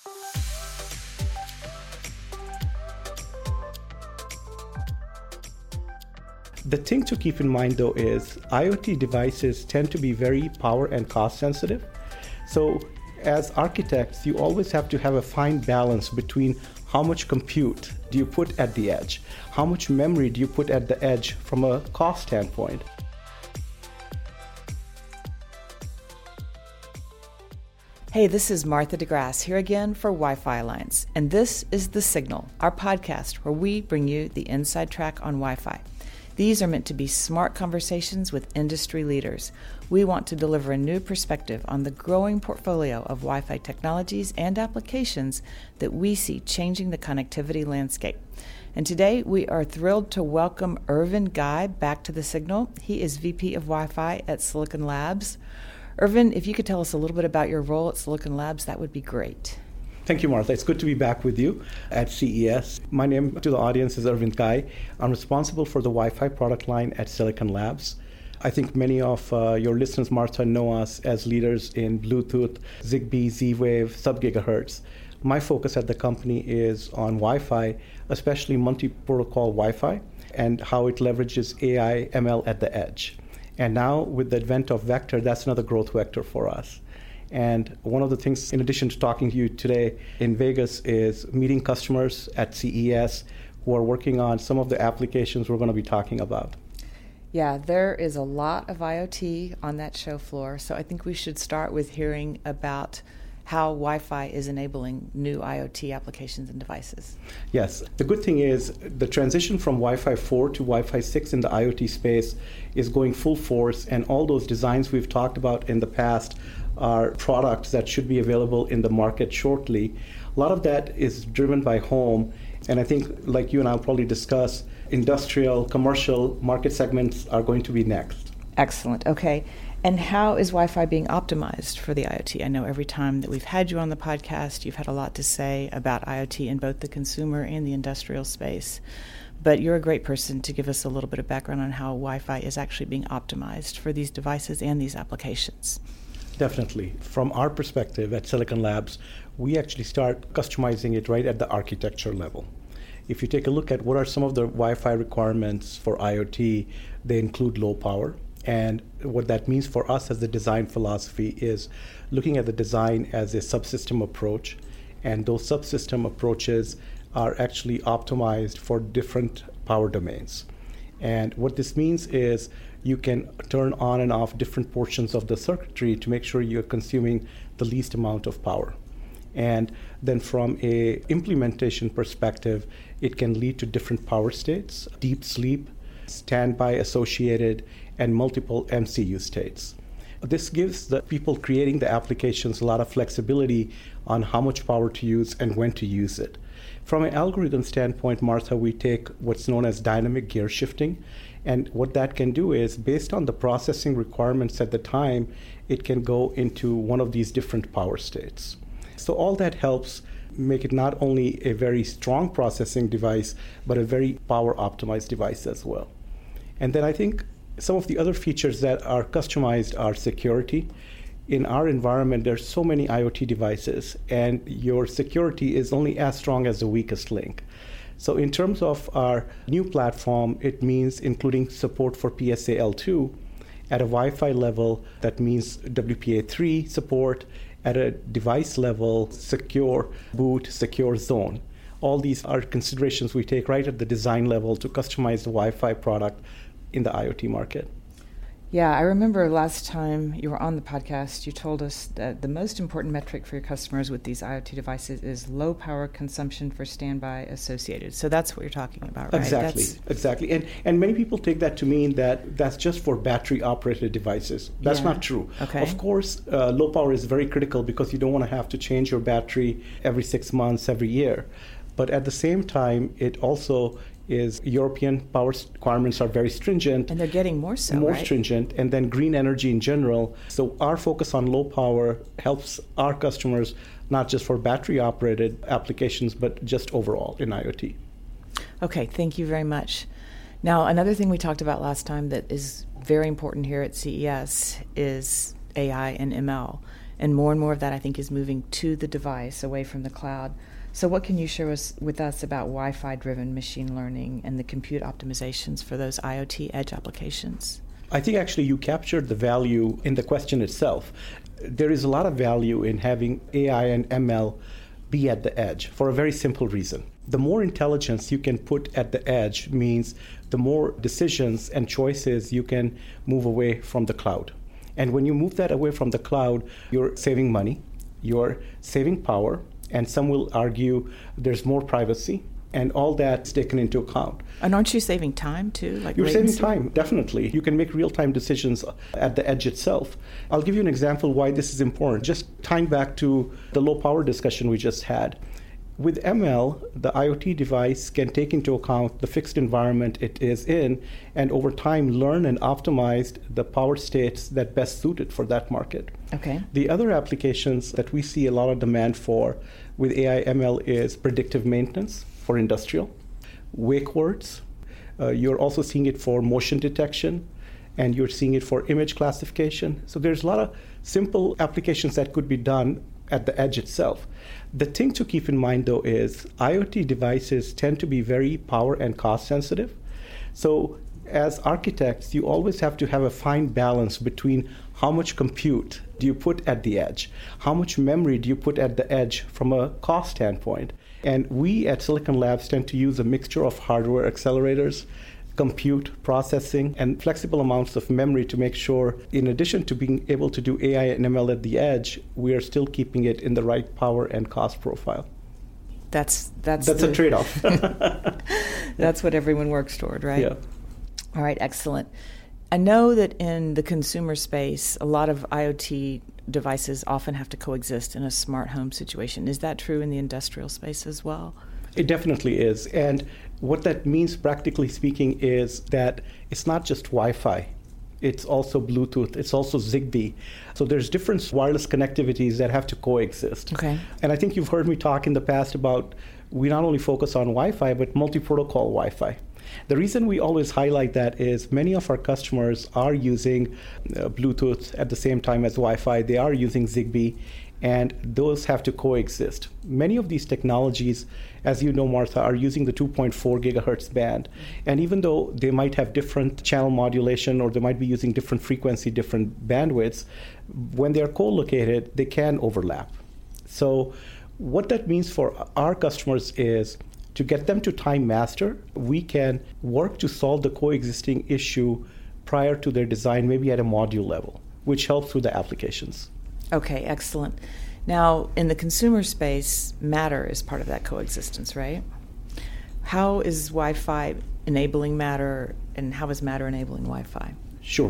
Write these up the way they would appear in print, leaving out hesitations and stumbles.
The thing to keep in mind, though, is IoT devices tend to be very power and cost sensitive. So as architects, you always have to have a fine balance between how much compute do you put at the edge, how much memory do you put at the edge from a cost standpoint. Hey, this is Martha DeGrasse here again for Wi-Fi Alliance, and this is The Signal, our podcast where we bring you the inside track on Wi-Fi. These are meant to be smart conversations with industry leaders. We want to deliver a new perspective on the growing portfolio of Wi-Fi technologies and applications that we see changing the connectivity landscape. And today we are thrilled to welcome Irvin Guy back to The Signal. He is VP of Wi-Fi at Silicon Labs. Irvin, if you could tell us a little bit about your role at Silicon Labs, that would be great. Thank you, Martha. It's good to be back with you at CES. My name to the audience is Irvin Guy. I'm responsible for the Wi-Fi product line at Silicon Labs. I think many of your listeners, Martha, know us as leaders in Bluetooth, Zigbee, Z-Wave, sub-gigahertz. My focus at the company is on Wi-Fi, especially multi-protocol Wi-Fi, and how it leverages AI, ML at the edge. And now with the advent of Vector, that's another growth vector for us. And one of the things, in addition to talking to you today in Vegas, is meeting customers at CES who are working on some of the applications we're going to be talking about. Yeah, there is a lot of IoT on that show floor, so I think we should start with hearing about how Wi-Fi is enabling new IoT applications and devices. Yes. The good thing is the transition from Wi-Fi 4 to Wi-Fi 6 in the IoT space is going full force, and all those designs we've talked about in the past are products that should be available in the market shortly. A lot of that is driven by home, and I think, like you and I'll probably discuss, industrial, commercial market segments are going to be next. Excellent. Okay. And how is Wi-Fi being optimized for the IoT? I know every time that we've had you on the podcast, you've had a lot to say about IoT in both the consumer and the industrial space. But you're a great person to give us a little bit of background on how Wi-Fi is actually being optimized for these devices and these applications. Definitely. From our perspective at Silicon Labs, we actually start customizing it right at the architecture level. If you take a look at what are some of the Wi-Fi requirements for IoT, they include low power. And what that means for us as the design philosophy is looking at the design as a subsystem approach. And those subsystem approaches are actually optimized for different power domains. And what this means is you can turn on and off different portions of the circuitry to make sure you're consuming the least amount of power. And then from a implementation perspective, it can lead to different power states, deep sleep, standby associated, and multiple MCU states. This gives the people creating the applications a lot of flexibility on how much power to use and when to use it. From an algorithm standpoint, Martha, we take what's known as dynamic gear shifting. And what that can do is, based on the processing requirements at the time, it can go into one of these different power states. So all that helps make it not only a very strong processing device, but a very power optimized device as well. And then I think some of the other features that are customized are security. In our environment, there's so many IoT devices, and your security is only as strong as the weakest link. So in terms of our new platform, it means including support for PSA-L2 at a Wi-Fi level. That means WPA3 support at a device level, secure boot, secure zone. All these are considerations we take right at the design level to customize the Wi-Fi product in the IoT market. Yeah, I remember last time you were on the podcast, you told us that the most important metric for your customers with these IoT devices is low power consumption for standby associated. So that's what you're talking about, right? Exactly. And many people take that to mean that that's just for battery operated devices. That's not true. Okay. Of course, low power is very critical because you don't want to have to change your battery every 6 months, every year. But at the same time, it also is European power requirements are very stringent. And they're getting more so, More right? stringent, and then green energy in general. So our focus on low power helps our customers, not just for battery-operated applications, but just overall in IoT. Okay, thank you very much. Now, another thing we talked about last time that is very important here at CES is AI and ML. And more of that, I think, is moving to the device, away from the cloud. So what can you share with us about Wi-Fi-driven machine learning and the compute optimizations for those IoT edge applications? I think actually you captured the value in the question itself. There is a lot of value in having AI and ML be at the edge for a very simple reason. The more intelligence you can put at the edge means the more decisions and choices you can move away from the cloud. And when you move that away from the cloud, you're saving money, you're saving power, and some will argue there's more privacy, and all that's taken into account. And aren't you saving time too? Like You're saving time, definitely. You can make real-time decisions at the edge itself. I'll give you an example why this is important. Just tying back to the low power discussion we just had. With ML, the IoT device can take into account the fixed environment it is in and over time learn and optimize the power states that best suit it for that market. Okay. The other applications that we see a lot of demand for with AI ML is predictive maintenance for industrial, wake words. You're also seeing it for motion detection, and you're seeing it for image classification. So there's a lot of simple applications that could be done at the edge itself. The thing to keep in mind, though, is IoT devices tend to be very power and cost sensitive. So as architects, you always have to have a fine balance between how much compute do you put at the edge, how much memory do you put at the edge from a cost standpoint. And we at Silicon Labs tend to use a mixture of hardware accelerators, compute, processing, and flexible amounts of memory to make sure, in addition to being able to do AI and ML at the edge, we are still keeping it in the right power and cost profile. That's a trade-off. That's what everyone works toward, right? Yeah. All right, excellent. I know that in the consumer space, a lot of IoT devices often have to coexist in a smart home situation. Is that true in the industrial space as well? It definitely is. And what that means, practically speaking, is that it's not just Wi-Fi. It's also Bluetooth. It's also Zigbee. So there's different wireless connectivities that have to coexist. Okay. And I think you've heard me talk in the past about we not only focus on Wi-Fi, but multi-protocol Wi-Fi. The reason we always highlight that is many of our customers are using Bluetooth at the same time as Wi-Fi. They are using Zigbee, and those have to coexist. Many of these technologies, as you know, Martha, are using the 2.4 gigahertz band. And even though they might have different channel modulation or they might be using different frequency, different bandwidths, when they're co-located, they can overlap. So what that means for our customers is to get them to time master, we can work to solve the coexisting issue prior to their design, maybe at a module level, which helps with the applications. Okay, excellent. Now, in the consumer space, Matter is part of that coexistence, right? How is Wi-Fi enabling Matter, and how is Matter enabling Wi-Fi? Sure.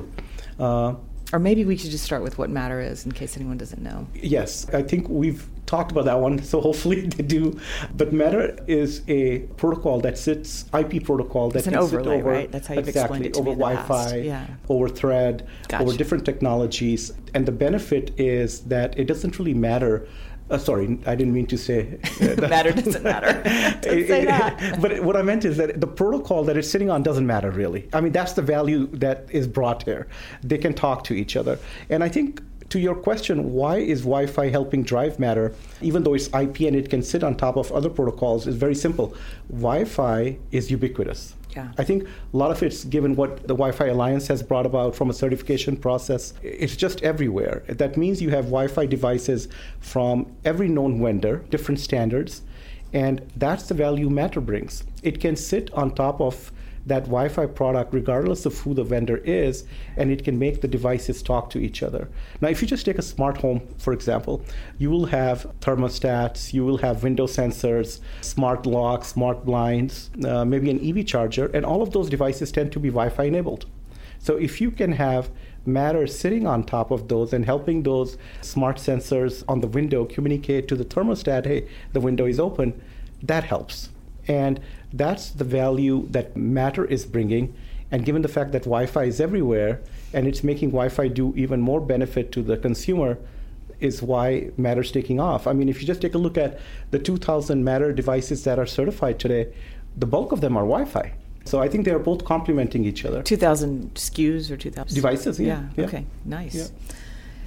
Or maybe we should just start with what Matter is, in case anyone doesn't know. Yes, I think we've talked about that one, so hopefully they do. But Matter is a protocol that sits, IP protocol that it's an can overlay, sit over, right? That's how you've explained it to over me in the Wi-Fi, past. over Thread, Gotcha. over different technologies. And the benefit is that it doesn't really matter. Sorry, I didn't mean to say Matter doesn't matter. Don't say that. But what I meant is that the protocol that it's sitting on doesn't matter, really. I mean, that's the value that is brought here. They can talk to each other. And I think to your question, why is Wi-Fi helping drive Matter, even though it's IP and it can sit on top of other protocols, is very simple. Wi-Fi is ubiquitous. Yeah. I think a lot of it's given what the Wi-Fi Alliance has brought about from a certification process. It's just everywhere. That means you have Wi-Fi devices from every known vendor, different standards, and that's the value Matter brings. It can sit on top of that Wi-Fi product regardless of who the vendor is, and it can make the devices talk to each other. Now, if you just take a smart home, for example, you will have thermostats, you will have window sensors, smart locks, smart blinds, maybe an EV charger, and all of those devices tend to be Wi-Fi enabled. So if you can have Matter sitting on top of those and helping those smart sensors on the window communicate to the thermostat, hey, the window is open, that helps. And that's the value that Matter is bringing. And given the fact that Wi-Fi is everywhere and it's making Wi-Fi do even more benefit to the consumer, is why Matter's taking off. I mean, if you just take a look at the 2,000 Matter devices that are certified today, the bulk of them are Wi-Fi. So I think they are both complementing each other. 2,000 SKUs or 2,000? Devices, yeah. Okay, nice. Yeah.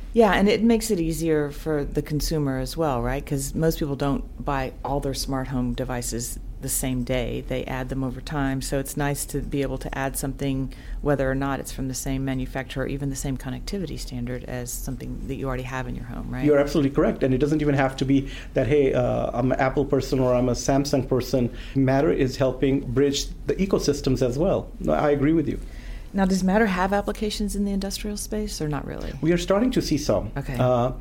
Yeah, and it makes it easier for the consumer as well, right? Because most people don't buy all their smart home devices the same day. They add them over time. So it's nice to be able to add something, whether or not it's from the same manufacturer or even the same connectivity standard as something that you already have in your home, right? You're absolutely correct. And it doesn't even have to be that, hey, I'm an Apple person or I'm a Samsung person. Matter is helping bridge the ecosystems as well. No, I agree with you. Now, does Matter have applications in the industrial space or not really? We are starting to see some. Okay.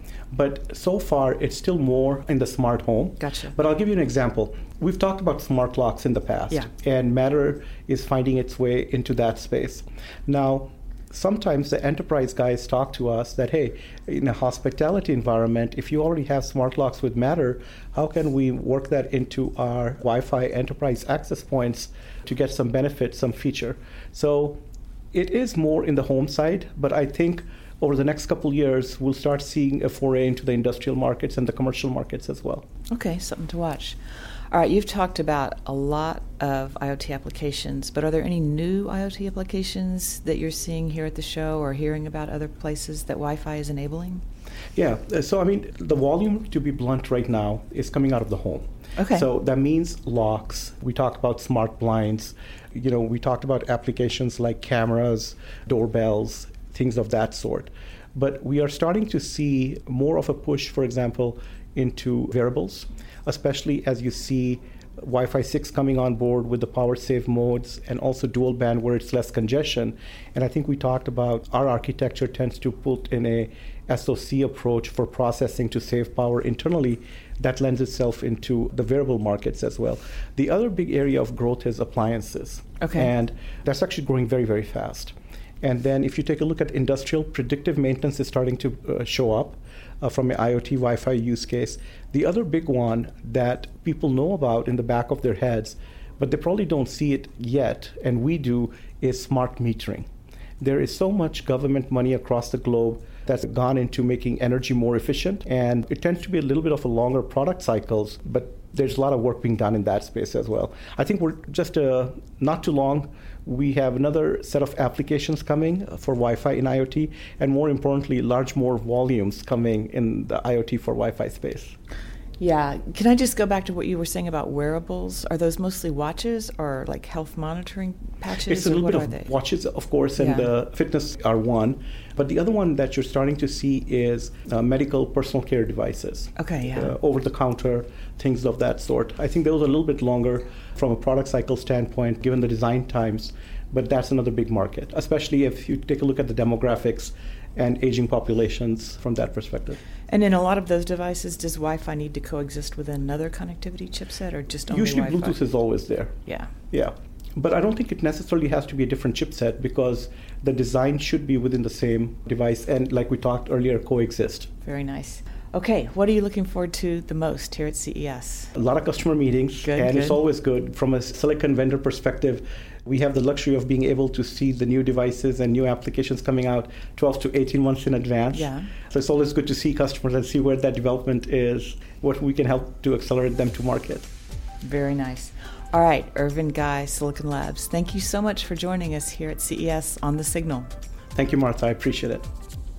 But so far, it's still more in the smart home. Gotcha. But I'll give you an example. We've talked about smart locks in the past. Yeah. And Matter is finding its way into that space. Now, sometimes the enterprise guys talk to us that, hey, in a hospitality environment, if you already have smart locks with Matter, how can we work that into our Wi-Fi enterprise access points to get some benefit, some feature? So it is more in the home side, but I think over the next couple of years, we'll start seeing a foray into the industrial markets and the commercial markets as well. Okay, something to watch. All right, you've talked about a lot of IoT applications, but are there any new IoT applications that you're seeing here at the show or hearing about other places that Wi-Fi is enabling? Yeah, so I mean, the volume, to be blunt right now, is coming out of the home. Okay. So that means locks. We talked about smart blinds. We talked about applications like cameras, doorbells, things of that sort. But we are starting to see more of a push, for example, into wearables, especially as you see Wi-Fi 6 coming on board with the power save modes and also dual band where it's less congestion. And I think we talked about our architecture tends to put in a SoC approach for processing to save power internally. That lends itself into the wearable markets as well. The other big area of growth is appliances. Okay. And that's actually growing very, very fast. And then if you take a look at industrial, predictive maintenance is starting to show up from an IoT Wi-Fi use case. The other big one that people know about in the back of their heads, but they probably don't see it yet, and we do, is smart metering. There is so much government money across the globe that's gone into making energy more efficient, and it tends to be a little bit of a longer product cycles, but there's a lot of work being done in that space as well. I think we're just not too long. We have another set of applications coming for Wi-Fi in IoT, and more importantly, more volumes coming in the IoT for Wi-Fi space. Yeah. Can I just go back to what you were saying about wearables? Are those mostly watches or like health monitoring patches? It's a little bit of watches, of course, and the fitness are one. But the other one that you're starting to see is medical personal care devices. Okay, yeah. Over-the-counter, things of that sort. I think those are a little bit longer from a product cycle standpoint, given the design times. But that's another big market, especially if you take a look at the demographics and aging populations from that perspective. And in a lot of those devices, does Wi-Fi need to coexist with another connectivity chipset or just only Usually Wi-Fi? Bluetooth is always there. Yeah. Yeah. But I don't think it necessarily has to be a different chipset because the design should be within the same device and, like we talked earlier, coexist. Very nice. Okay, what are you looking forward to the most here at CES? A lot of customer meetings, and it's always good. From a silicon vendor perspective, we have the luxury of being able to see the new devices and new applications coming out 12 to 18 months in advance. Yeah. So it's always good to see customers and see where that development is, what we can help to accelerate them to market. Very nice. All right, Irvin Guy, Silicon Labs, thank you so much for joining us here at CES on The Signal. Thank you, Martha. I appreciate it.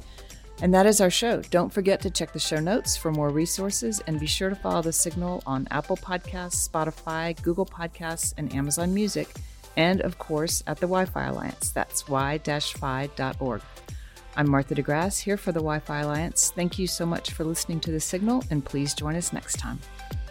And that is our show. Don't forget to check the show notes for more resources and be sure to follow The Signal on Apple Podcasts, Spotify, Google Podcasts, and Amazon Music, and of course at the Wi-Fi Alliance. That's y-fi.org. I'm Martha DeGrasse here for the Wi-Fi Alliance. Thank you so much for listening to The Signal, and please join us next time.